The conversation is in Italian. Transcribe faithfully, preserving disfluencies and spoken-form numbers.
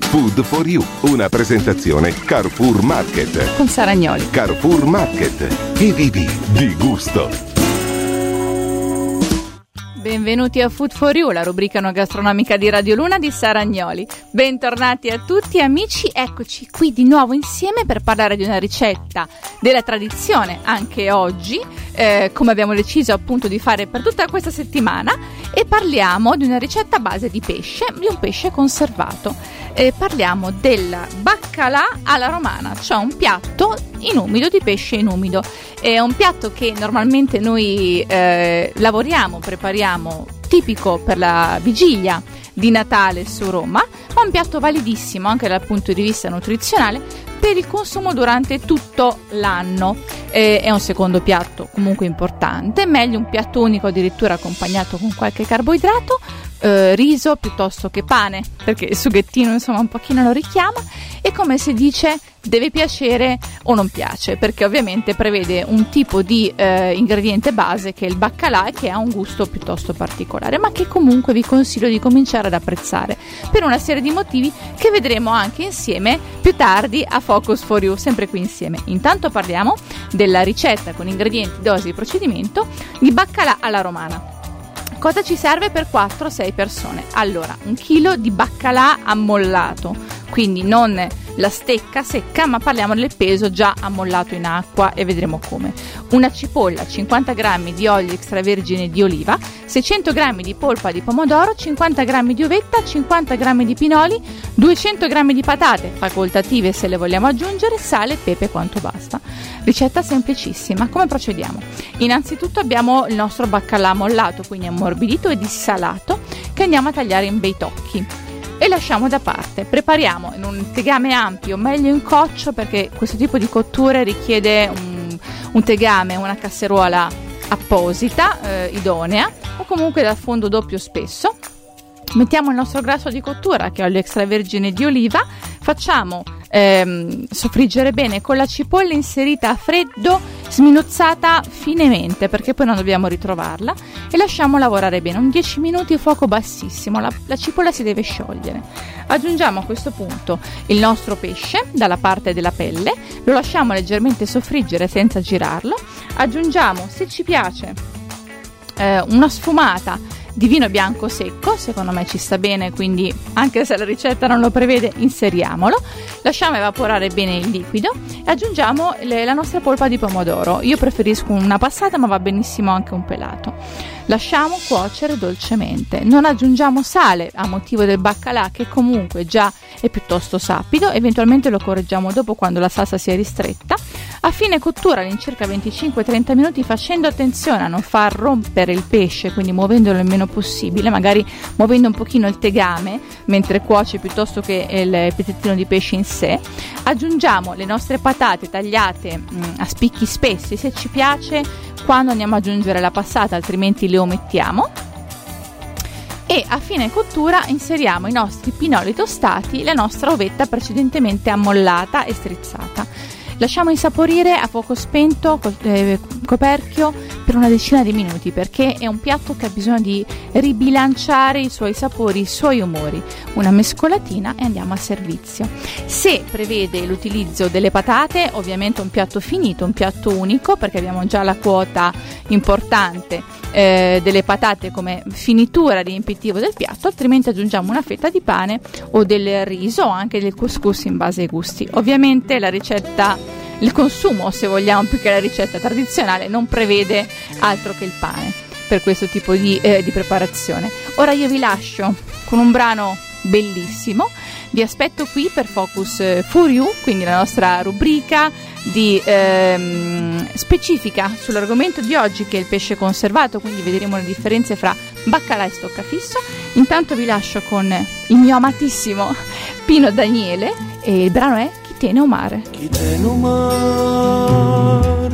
Food for You, una presentazione Carrefour Market. Con Saragnoli. Carrefour Market. E vivi di gusto. Benvenuti a Food for You, la rubrica no gastronomica di Radio Luna di Saragnoli. Bentornati a tutti amici, eccoci qui di nuovo insieme per parlare di una ricetta della tradizione anche oggi, eh, come abbiamo deciso appunto di fare per tutta questa settimana, e parliamo di una ricetta a base di pesce, di un pesce conservato. Eh, parliamo del baccalà alla romana, cioè un piatto in umido di pesce in umido. È un piatto che normalmente noi eh, lavoriamo, prepariamo, tipico per la vigilia di Natale su Roma, ma un piatto validissimo anche dal punto di vista nutrizionale per il consumo durante tutto l'anno. Eh, è un secondo piatto comunque importante, meglio un piatto unico addirittura accompagnato con qualche carboidrato, eh, riso piuttosto che pane, perché il sughettino insomma un pochino lo richiama, e come si dice deve piacere o non piace, perché ovviamente prevede un tipo di eh, ingrediente base che è il baccalà, che ha un gusto piuttosto particolare, ma che comunque vi consiglio di cominciare ad apprezzare per una serie di motivi che vedremo anche insieme più tardi a Focus for You, sempre qui insieme. Intanto parliamo della ricetta con ingredienti, dosi e procedimento di baccalà alla romana. Cosa ci serve per quattro sei persone? Allora, un chilo di baccalà ammollato, quindi non la stecca secca, ma parliamo del peso già ammollato in acqua e vedremo come. Una cipolla, cinquanta grammi di olio extravergine di oliva, seicento grammi di polpa di pomodoro, cinquanta grammi di uvetta, cinquanta grammi di pinoli, duecento grammi di patate, facoltative se le vogliamo aggiungere, sale e pepe quanto basta. Ricetta semplicissima. Come procediamo? Innanzitutto abbiamo il nostro baccalà ammollato, quindi ammorbidito e dissalato, che andiamo a tagliare in bei tocchi e lasciamo da parte. Prepariamo in un tegame ampio, meglio in coccio, perché questo tipo di cotture richiede un, un tegame, una casseruola apposita, eh, idonea, o comunque dal fondo doppio spesso. Mettiamo il nostro grasso di cottura, che è olio extravergine di oliva, facciamo ehm, soffriggere bene con la cipolla inserita a freddo, sminuzzata finemente, perché poi non dobbiamo ritrovarla, e lasciamo lavorare bene un dieci minuti a fuoco bassissimo. La, la cipolla si deve sciogliere. Aggiungiamo a questo punto il nostro pesce dalla parte della pelle, lo lasciamo leggermente soffriggere senza girarlo. Aggiungiamo, se ci piace, eh, una sfumata di vino bianco secco, secondo me ci sta bene, quindi anche se la ricetta non lo prevede inseriamolo. Lasciamo evaporare bene il liquido e aggiungiamo le, la nostra polpa di pomodoro. Io preferisco una passata, ma va benissimo anche un pelato. Lasciamo cuocere dolcemente, non aggiungiamo sale a motivo del baccalà, che comunque già è piuttosto sapido, eventualmente lo correggiamo dopo quando la salsa si è ristretta. A fine cottura, all'incirca venticinque trenta minuti, facendo attenzione a non far rompere il pesce, quindi muovendolo il meno possibile, magari muovendo un pochino il tegame mentre cuoce piuttosto che il pezzettino di pesce in sé. Aggiungiamo le nostre patate tagliate mh, a spicchi spessi, se ci piace, quando andiamo ad aggiungere la passata, altrimenti le omettiamo. E a fine cottura inseriamo i nostri pinoli tostati, la nostra uvetta precedentemente ammollata e strizzata. Lasciamo insaporire a fuoco spento, col eh, coperchio, per una decina di minuti, perché è un piatto che ha bisogno di ribilanciare i suoi sapori, i suoi umori. Una mescolatina e andiamo a servizio. Se prevede l'utilizzo delle patate, ovviamente un piatto finito, un piatto unico, perché abbiamo già la quota importante eh, delle patate come finitura riempitivo del piatto, altrimenti aggiungiamo una fetta di pane o del riso o anche del couscous in base ai gusti. Ovviamente la ricetta, il consumo, se vogliamo, più che la ricetta tradizionale, non prevede altro che il pane per questo tipo di, eh, di preparazione. Ora io vi lascio con un brano bellissimo, vi aspetto qui per Focus for You, quindi la nostra rubrica di ehm, specifica sull'argomento di oggi, che è il pesce conservato, quindi vedremo le differenze fra baccalà e stoccafisso. Intanto vi lascio con il mio amatissimo Pino Daniele e il brano è Chi te ne o mare. Chi te ne o mare